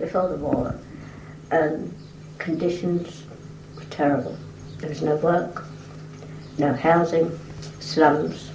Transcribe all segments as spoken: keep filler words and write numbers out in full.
before the war, um, conditions were terrible. There was no work, no housing, slums.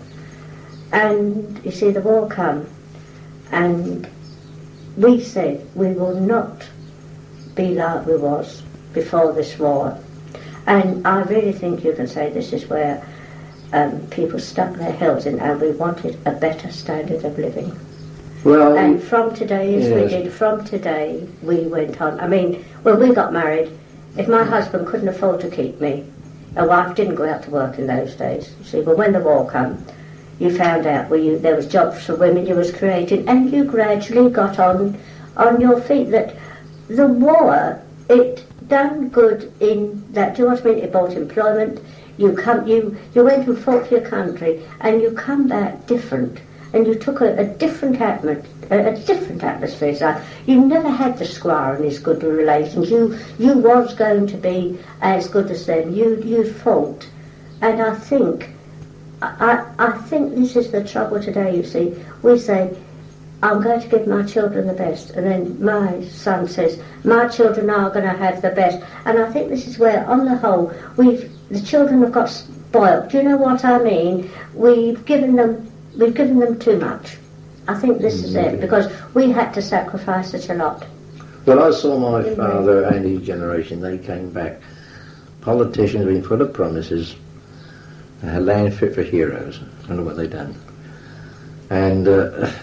And you see, the war come, and we said we will not be like we was before this war. And I really think you can say this is where um, people stuck their heads in, and we wanted a better standard of living. Well, and from today, as yes. we did, from today we went on. I mean, when we got married, if my husband couldn't afford to keep me, a wife didn't go out to work in those days, you see, but when the war came, you found out where you, there was jobs for women you was creating, and you gradually got on on your feet. That the war, it done good in that, do you know what I mean? It brought employment. You come, you you went and fought for your country, and you come back different, and you took a, a different atmosphere. A, a different atmosphere. So you never had the squire and his good relations. You you was going to be as good as them. You you fought, and I think. I, I think this is the trouble today, you see. We say, I'm going to give my children the best, and then my son says, my children are going to have the best. And I think this is where, on the whole, we've the children have got spoilt. Do you know what I mean? We've given them, we've given them too much. I think this is it, because we had to sacrifice such a lot. Well, I saw my father and his generation, they came back. Politicians being full of promises. A land fit for heroes. I don't know what they've done. And uh,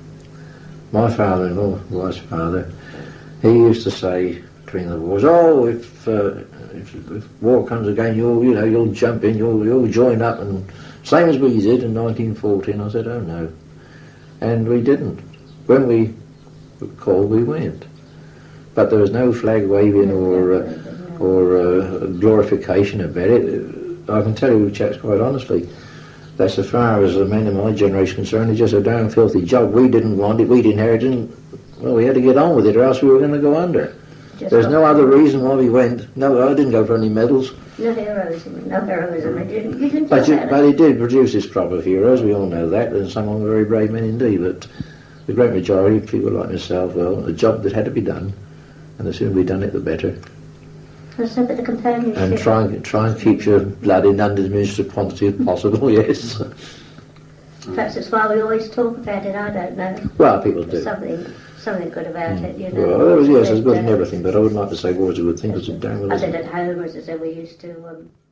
my father-in-law, wife's father, he used to say between the wars, "Oh, if, uh, if, if war comes again, you'll you know you'll jump in, you'll you'll join up," and same as we did in nineteen forty. And I said, "Oh no," and we didn't. When we were called, we went, but there was no flag waving or uh, or uh, glorification about it. I can tell you, chaps, quite honestly, that's as far as the men of my generation is concerned. It's just a damn filthy job. We didn't want it, we'd inherited it. Well, we had to get on with it, or else we were going to go under. Just There's no other reason why we went. No, I didn't go for any medals. No heroism, no heroism. It didn't, you didn't but, do you, that. but it did produce this crop of heroes, we all know that, and some of them were very brave men indeed. But the great majority of people like myself, well, a job that had to be done, and the sooner we done it, the better. So, but the companionship. And try and try and keep your blood in undiminished quantity if possible. Yes. Perhaps that's why we always talk about it. I don't know. Well, people do. Something, something good about mm. it, you know. Well, there was yes, there's good in everything, but I wouldn't like to say war's a good thing. It's a damn good. I said at home, as I said, we used to. Um,